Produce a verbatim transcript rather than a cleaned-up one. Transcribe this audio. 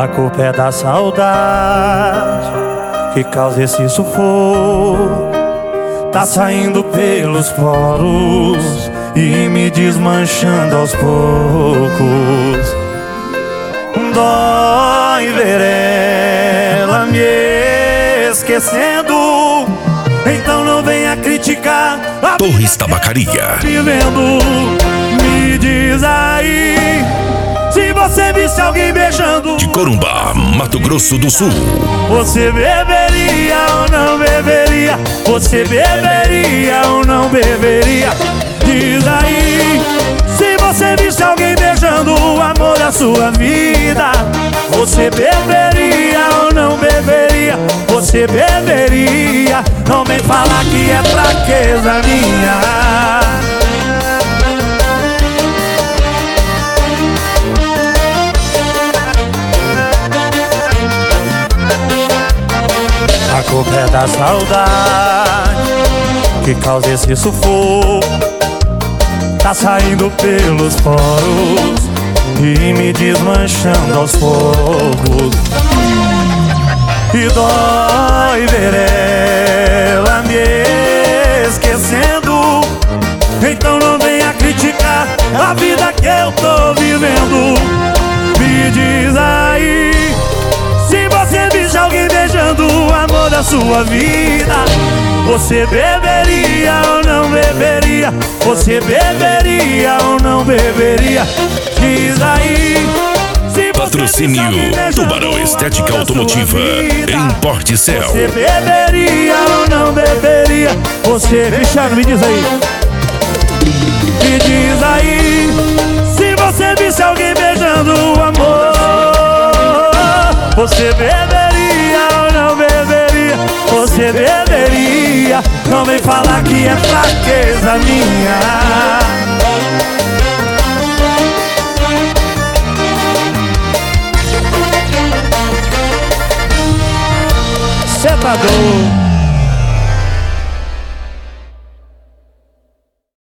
A culpa é da saudade que causa esse sufoco. Tá saindo pelos poros e me desmanchando aos poucos. Dói ver ela me esquecendo. Então não venha criticar a Torres Tabacaria. Vivendo, me diz aí, se você visse alguém beijando. De Corumbá, Mato Grosso do Sul. Você beberia ou não beberia? Você beberia ou não beberia? Diz aí, se você visse alguém beijando o amor da sua vida. Você beberia ou não beberia? Você beberia? Não vem falar que é fraqueza minha. A culpa é da saudade que causa esse sufoco. Tá saindo pelos poros e me desmanchando aos poucos. E dói ver ela me esquecendo. Então não venha criticar a vida que eu tô vivendo. Me diz aí, se você visse alguém beijando o amor da sua vida. Você beberia ou não beberia? Você beberia ou não beberia? Diz aí, se você Patrocínio Tubarão Estética Automotiva em Porticel. Você beberia ou não beberia? Você, Cristiano, me diz aí. Me diz aí, se você visse alguém beijando o amor. Você beberia ou não beberia? Você beberia? Não vem falar que é fraqueza minha. Cê tá doido.